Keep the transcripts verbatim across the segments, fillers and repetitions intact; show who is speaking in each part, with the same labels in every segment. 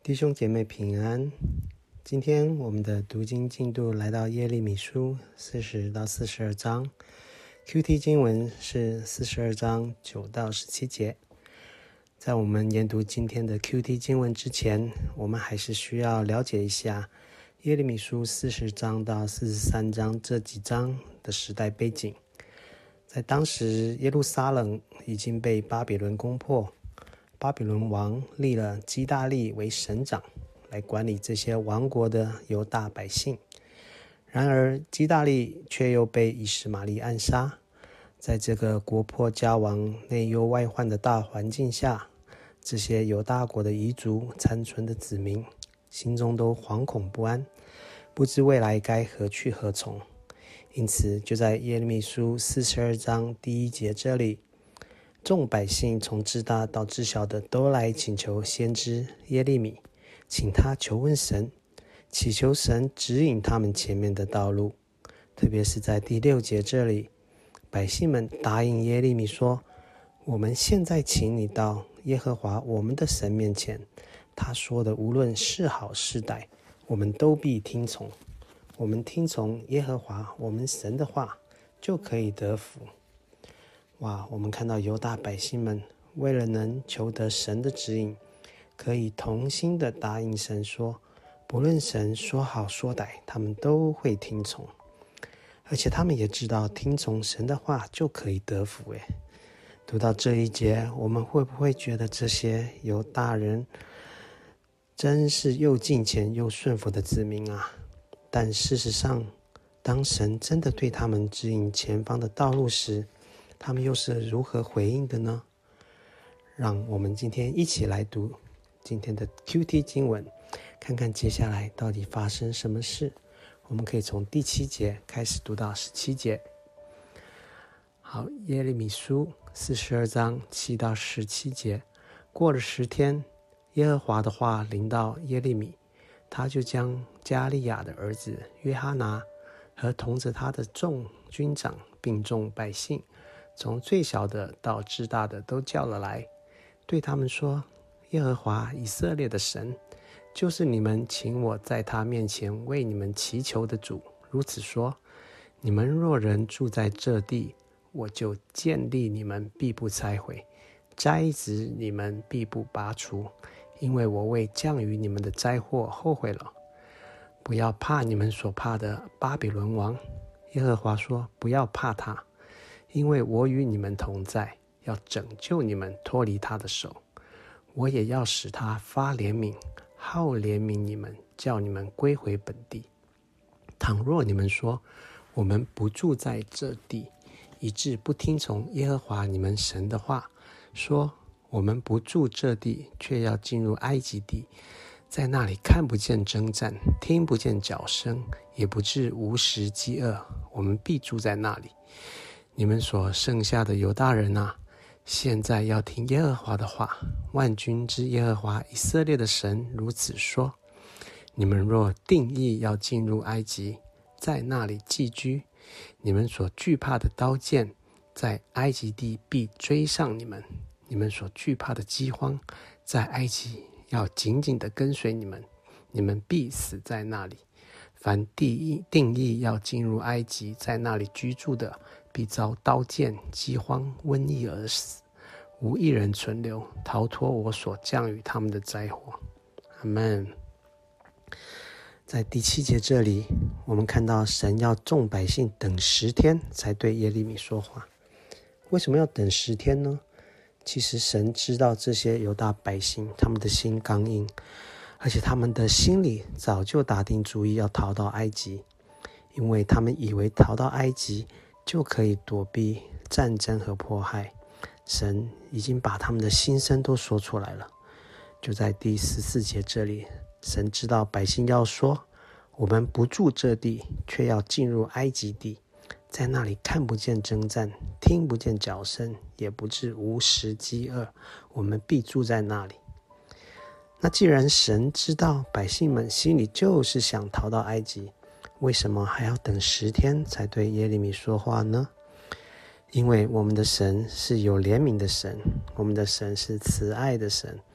Speaker 1: 弟兄姐妹平安。今天我们的读经进度来到耶利米书四十到四十二章， Q T 经文是四十二章九到十七节。在我们研读今天的 Q T 经文之前，我们还是需要了解一下耶利米书四十章到四十三章这几章的时代背景。在当时，耶路撒冷已经被巴比伦攻破，巴比伦王立了基大利为省长，来管理这些亡国的犹大百姓。然而基大利却又被以实玛利暗杀。在这个国破家亡、内忧外患的大环境下，这些犹大国的遗族残存的子民心中都惶恐不安，不知未来该何去何从。因此就在耶利米书四十二章第一节这里，众百姓从至大到至小的都来请求先知耶利米，请他求问神，祈求神指引他们前面的道路。特别是在第六节这里，百姓们答应耶利米说，我们现在请你到耶和华我们的神面前，他说的无论是好是歹，我们都必听从。我们听从耶和华我们神的话，就可以得福。哇，我们看到犹大百姓们为了能求得神的指引，可以同心的答应神说，不论神说好说歹，他们都会听从。而且他们也知道听从神的话就可以得福耶。读到这一节，我们会不会觉得这些犹大人真是又敬虔又顺服的子民啊？但事实上，当神真的对他们指引前方的道路时，他们又是如何回应的呢？让我们今天一起来读今天的 Q T 经文，看看接下来到底发生什么事。我们可以从第七节开始读到十七节。好，耶利米书四十二章七到十七节。过了十天，耶和华的话临到耶利米，他就将加利亚的儿子约哈拿和同着他的众军长并众百姓，从最小的到至大的都叫了来，对他们说，耶和华以色列的神，就是你们请我在他面前为你们祈求的主，如此说，你们若人住在这地，我就建立你们必不拆毁，栽植你们必不拔除，因为我为降于你们的灾祸后悔了。不要怕你们所怕的巴比伦王，耶和华说，不要怕他，因为我与你们同在，要拯救你们脱离他的手。我也要使他发怜悯，好怜悯你们，叫你们归回本地。倘若你们说，我们不住在这地，以致不听从耶和华你们神的话，说我们不住这地，却要进入埃及地，在那里看不见征战，听不见脚声，也不致无食饥饿，我们必住在那里。你们所剩下的犹大人啊，现在要听耶和华的话，万军之耶和华以色列的神如此说，你们若定义要进入埃及，在那里寄居，你们所惧怕的刀剑在埃及地必追上你们，你们所惧怕的饥荒在埃及要紧紧地跟随你们，你们必死在那里。凡定义要进入埃及，在那里居住的，必遭刀剑、饥荒、瘟疫而死，无一人存留，逃脱我所降与他们的灾祸。阿们。在第七节这里，我们看到神要众百姓等十天才对耶利米说话。为什么要等十天呢？其实神知道这些犹大百姓他们的心刚硬，而且他们的心里早就打定主意要逃到埃及，因为他们以为逃到埃及就可以躲避战争和迫害。神已经把他们的心声都说出来了。就在第十四节这里，神知道百姓要说，我们不住这地，却要进入埃及地，在那里看不见征战，听不见脚声，也不致无食饥饿，我们必住在那里。那既然神知道百姓们心里就是想逃到埃及，为什么还要等十天才对耶利米说话呢？因为我们的神是有怜悯的神，我们的神是慈爱的神，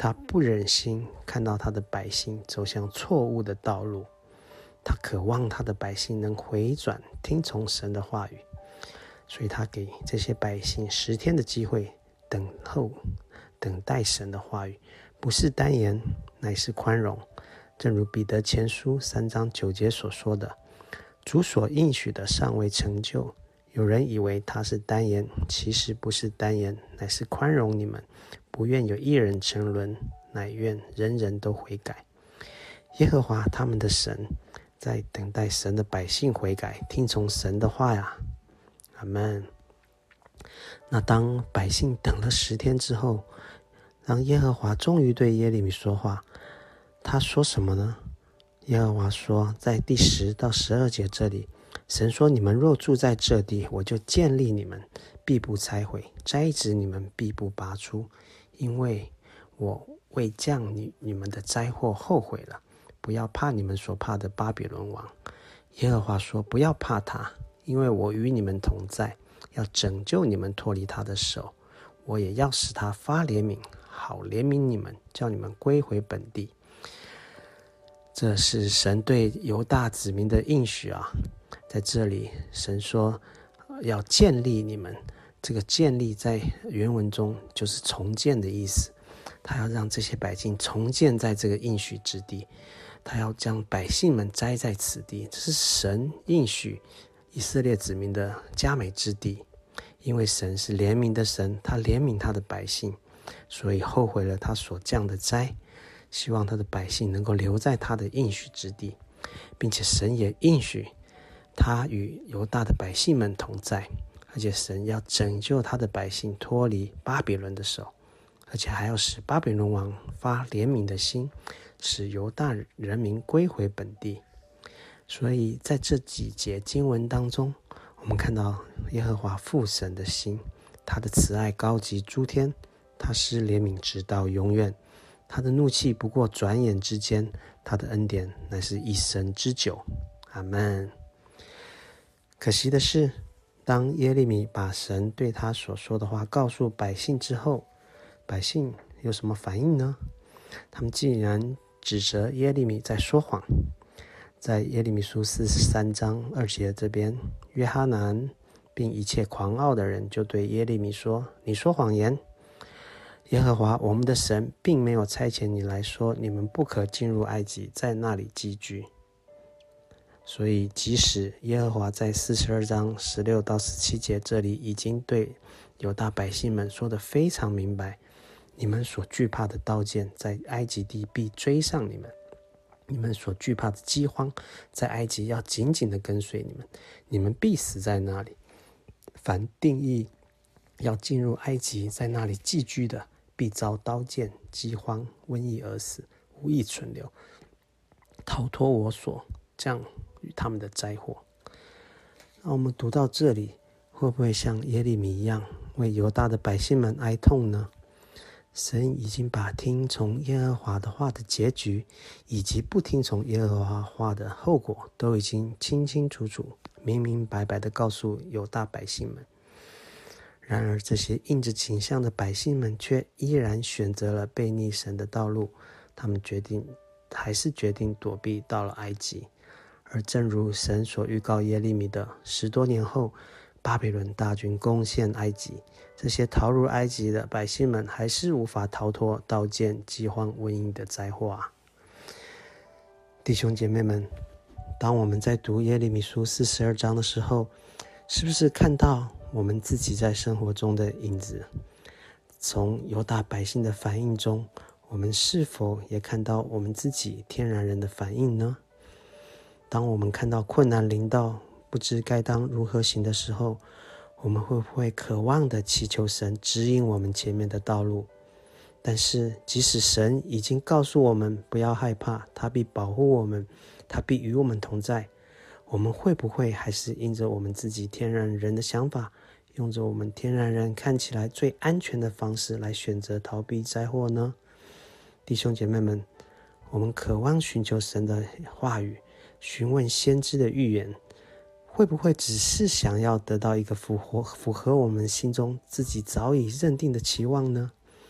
Speaker 1: 他不忍心看到他的百姓走向错误的道路，他渴望他的百姓能回转听从神的话语，所以他给这些百姓十天的机会，等候等待神的话语，不是单言，乃是宽容。正如彼得前书三章九节所说的，主所应许的尚未成就，有人以为他是单言，其实不是单言，乃是宽容你们，不愿有一人沉沦，乃愿人人都悔改。耶和华他们的神在等待神的百姓悔改，听从神的话呀。阿们。那当百姓等了十天之后，让耶和华终于对耶利米说话，他说什么呢？耶和华说，在第十到十二节这里，神说，你们若住在这地，我就建立你们，必不拆毁，摘植你们，必不拔出，因为我为降你你们的灾祸后悔了。不要怕你们所怕的巴比伦王。耶和华说，不要怕他，因为我与你们同在，要拯救你们脱离他的手，我也要使他发怜悯，好怜悯你们，叫你们归回本地。这是神对犹大子民的应许啊。在这里神说要建立你们，这个建立在原文中就是重建的意思，他要让这些百姓重建在这个应许之地，他要将百姓们栽在此地，这是神应许以色列子民的佳美之地。因为神是怜悯的神，他怜悯他的百姓，所以后悔了他所降的灾，希望他的百姓能够留在他的应许之地，并且神也应许他与犹大的百姓们同在，而且神要拯救他的百姓脱离巴比伦的手，而且还要使巴比伦王发怜悯的心，使犹大人民归回本地。所以在这几节经文当中，我们看到耶和华父神的心，他的慈爱高及诸天，他施怜悯直到永远，他的怒气不过转眼之间，他的恩典乃是一生之久。阿们。可惜的是，当耶利米把神对他所说的话告诉百姓之后，百姓有什么反应呢？他们竟然指责耶利米在说谎。在耶利米书四十三章二节这边，约哈南并一切狂傲的人就对耶利米说，你说谎言，耶和华我们的神并没有差遣你来说，你们不可进入埃及，在那里寄居。所以即使耶和华在四十二章十六到十七节这里已经对犹大百姓们说得非常明白，你们所惧怕的刀剑在埃及地必追上你们，你们所惧怕的饥荒在埃及要紧紧地跟随你们，你们必死在那里。凡定义要进入埃及，在那里寄居的，必遭刀剑、饥荒、瘟疫而死，无益存留，逃脱我所降与他们的灾祸。那我们读到这里，会不会像耶利米一样为犹大的百姓们哀痛呢？神已经把听从耶和华的话的结局，以及不听从耶和华话的后果，都已经清清楚楚、明明白白地告诉犹大百姓们。然而这些硬着颈项的百姓们却依然选择了背逆神的道路，他们决定还是决定躲避到了埃及。而正如神所预告耶利米的，十多年后巴比伦大军攻陷埃及，这些逃入埃及的百姓们还是无法逃脱刀剑、饥荒、瘟疫的灾祸啊！弟兄姐妹们，当我们在读耶利米书四十二章的时候，是不是看到我们自己在生活中的影子？从犹大百姓的反应中，我们是否也看到我们自己天然人的反应呢？当我们看到困难临到，不知该当如何行的时候，我们会不会渴望的祈求神指引我们前面的道路？但是即使神已经告诉我们不要害怕，他必保护我们，他必与我们同在，我们会不会还是因着我们自己天然人的想法，用着我们天然人看起来最安全的方式来选择逃避灾祸呢？弟兄姐妹们，我们渴望寻求神的话语，询问先知的预言，会不会只是想要得到一个符合符合我们心中自己早已认定的期望呢？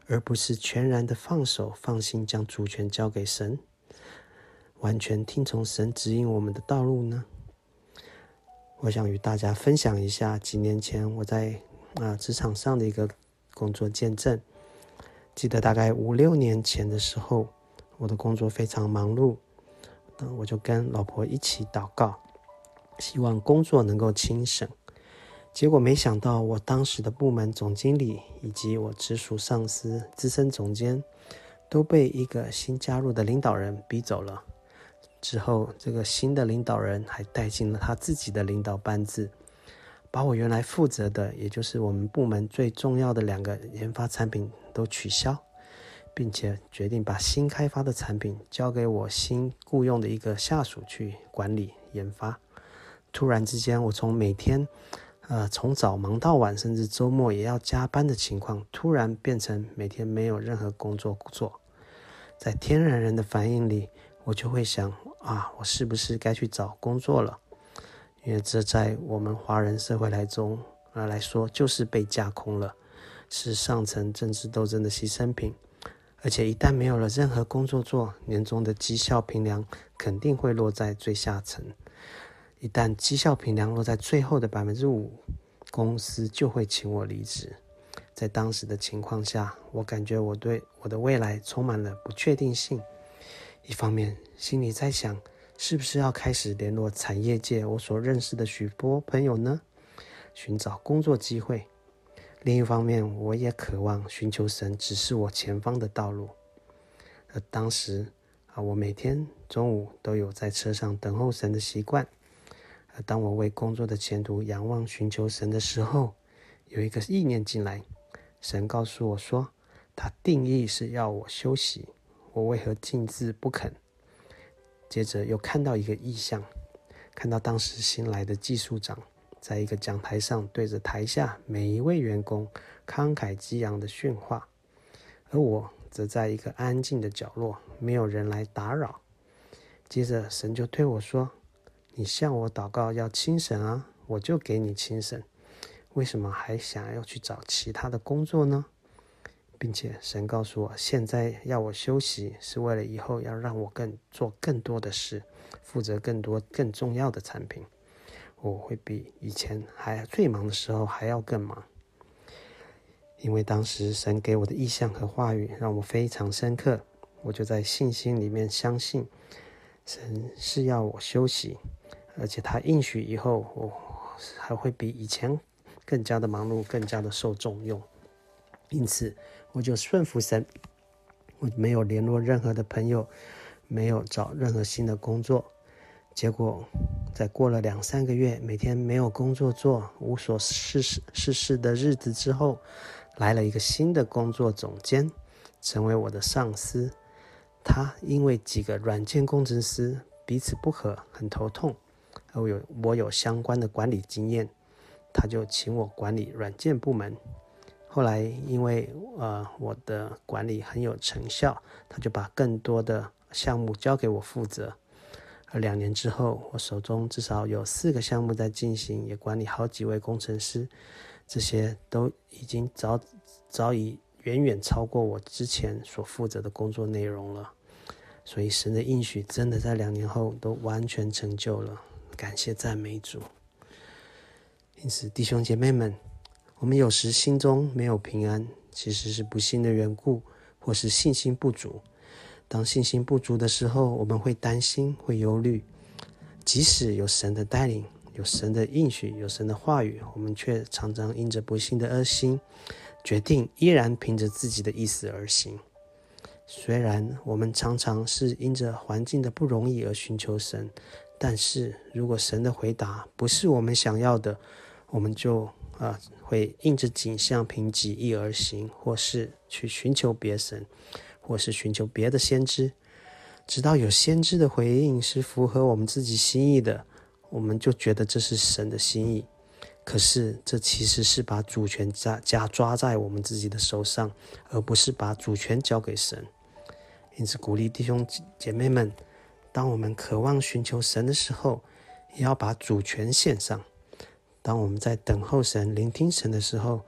Speaker 1: 而不是全然的放手放心将主权交给神，完全听从神指引我们的道路呢？我想与大家分享一下几年前我在啊职场上的一个工作见证。记得大概五六年前的时候，我的工作非常忙碌，我就跟老婆一起祷告，希望工作能够轻省。结果没想到我当时的部门总经理以及我直属上司资深总监都被一个新加入的领导人逼走了。之后这个新的领导人还带进了他自己的领导班子，把我原来负责的，也就是我们部门最重要的两个研发产品都取消，并且决定把新开发的产品交给我新雇佣的一个下属去管理研发。突然之间，我从每天呃从早忙到晚，甚至周末也要加班的情况，突然变成每天没有任何工作做。在天然人的反应里，我就会想啊，我是不是该去找工作了？因为这在我们华人社会来中、呃、来说就是被架空了，是上层政治斗争的牺牲品。而且一旦没有了任何工作做，年终的绩效评量肯定会落在最下层。一旦绩效评量落在最后的 百分之五， 公司就会请我离职。在当时的情况下，我感觉我对我的未来充满了不确定性。一方面心里在想，是不是要开始联络产业界我所认识的许多朋友呢，寻找工作机会。另一方面，我也渴望寻求神指示我前方的道路。而当时啊，我每天中午都有在车上等候神的习惯。而当我为工作的前途仰望寻求神的时候，有一个意念进来，神告诉我说，他定义是要我休息，我为何静置不肯？接着又看到一个异象，看到当时新来的技术长在一个讲台上对着台下每一位员工慷慨激昂的训话，而我则在一个安静的角落，没有人来打扰。接着神就对我说，你向我祷告要轻省啊，我就给你轻省，为什么还想要去找其他的工作呢？并且神告诉我，现在要我休息，是为了以后要让我更做更多的事，负责更多更重要的产品。我会比以前还最忙的时候还要更忙。因为当时神给我的意象和话语让我非常深刻，我就在信心里面相信神是要我休息，而且他应许以后我还会比以前更加的忙碌，更加的受重用。因此我就顺服神，我没有联络任何的朋友，没有找任何新的工作。结果在过了两三个月，每天没有工作做，无所事事事的日子之后，来了一个新的工作总监，成为我的上司。他因为几个软件工程师彼此不合，很头痛，而我有我有相关的管理经验，他就请我管理软件部门。后来因为呃我的管理很有成效，他就把更多的项目交给我负责。而两年之后，我手中至少有四个项目在进行，也管理好几位工程师，这些都已经早早已远远超过我之前所负责的工作内容了。所以神的应许真的在两年后都完全成就了，感谢赞美主。因此弟兄姐妹们，我们有时心中没有平安，其实是不信的缘故，或是信心不足。当信心不足的时候，我们会担心，会忧虑。即使有神的带领，有神的应许，有神的话语，我们却常常因着不信的恶心，决定依然凭着自己的意思而行。虽然我们常常是因着环境的不容易而寻求神，但是如果神的回答不是我们想要的，我们就呃会应着景象凭己意而行，或是去寻求别神，或是寻求别的先知，直到有先知的回应是符合我们自己心意的，我们就觉得这是神的心意。可是这其实是把主权加加抓在我们自己的手上，而不是把主权交给神。因此鼓励弟兄姐妹们，当我们渴望寻求神的时候，也要把主权献上。当我们在等候神、聆听神的时候，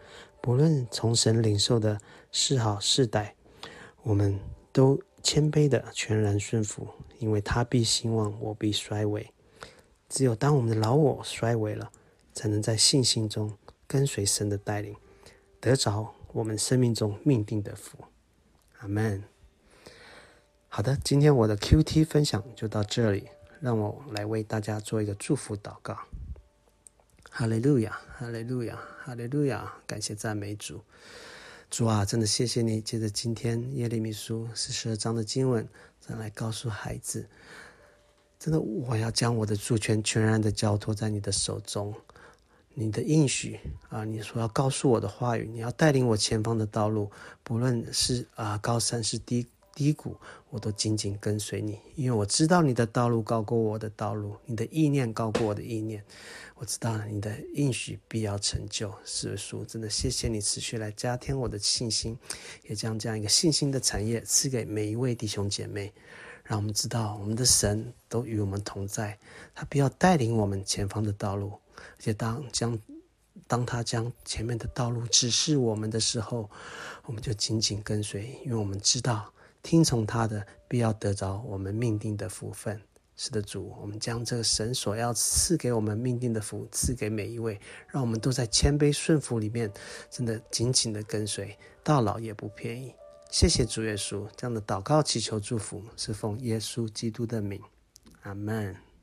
Speaker 1: 不论从神领受的是好是歹，我们都谦卑的全然顺服，因为他必兴旺，我必衰微。只有当我们的老我衰微了，才能在信心中跟随神的带领，得着我们生命中命定的福。阿们。好的，今天我的 Q T 分享就到这里，让我来为大家做一个祝福祷告。哈利路亚，哈利路亚，哈利路亚，感谢赞美主。主啊，真的谢谢你，借着今天耶利米书四十二章的经文，再来告诉孩子，真的我要将我的主权全然的交托在你的手中。你的应许啊，你所要告诉我的话语，你要带领我前方的道路，不论是啊高山是低低谷，我都紧紧跟随你，因为我知道你的道路高过我的道路，你的意念高过我的意念。我知道你的应许必要成就。是主，真的谢谢你持续来加添我的信心，也将这样一个信心的产业赐给每一位弟兄姐妹，让我们知道我们的神都与我们同在，他必要带领我们前方的道路，而且当将当他将前面的道路指示我们的时候，我们就紧紧跟随，因为我们知道听从他的必要得着我们命定的福分。是的，主，我们将这个神所要赐给我们命定的福赐给每一位，让我们都在谦卑顺服里面真的紧紧的跟随，到老也不偏移。谢谢主耶稣，这样的祷告祈求祝福是奉耶稣基督的名，阿们。